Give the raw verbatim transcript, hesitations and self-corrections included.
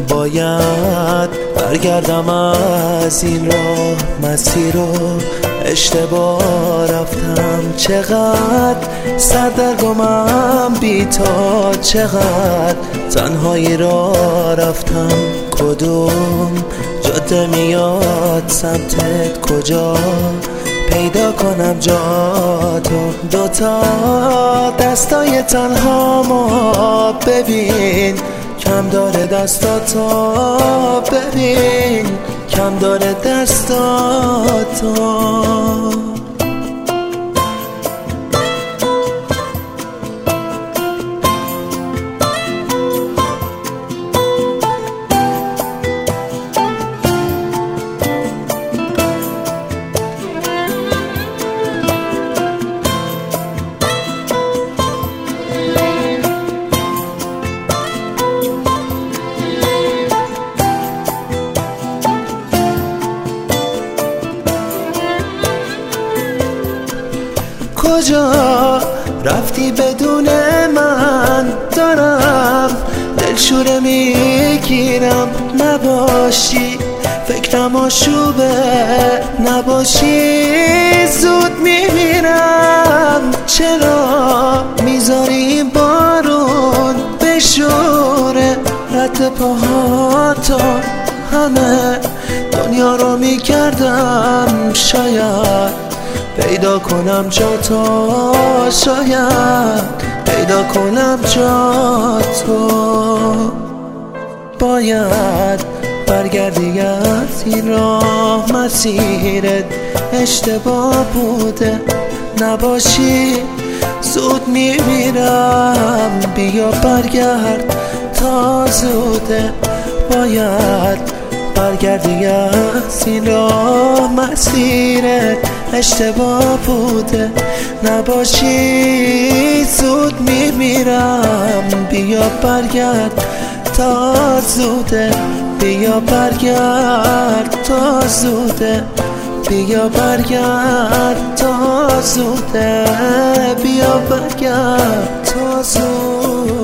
باید برگردم از این راه، مسیر رو اشتباه رفتم. چقدر سردرگمم بی تا، چقدر تنهایی را رفتم. کدوم جاده میاد سمتت، کجا پیدا کنم جاتو؟ دوتا دستای تنها ما ببین، کم داره دستاتو ببین، کم داره دستاتو. کجا رفتی بدون من؟ دارم دلشوره میگیرم، نباشی فکرم آشوبه، نباشی زود میمیرم. چرا میذاری بارون بشوره رد پاهاتو؟ همه دنیا رو میکردم شاید پیدا کنم جاتو، شاید پیدا کنم جاتو. باید برگردی از این راه، مسیرت اشتباه بوده، نباشی زود میمیرم. بیا برگرد تا زوده، باید برگردی از این راه، مسیرت اشتباه بوده، نباشی زود میمیرم. بیا برگرد تا زوده، بیا برگرد تا زوده، بیا برگرد تا زوده، بیا برگرد تا زوده.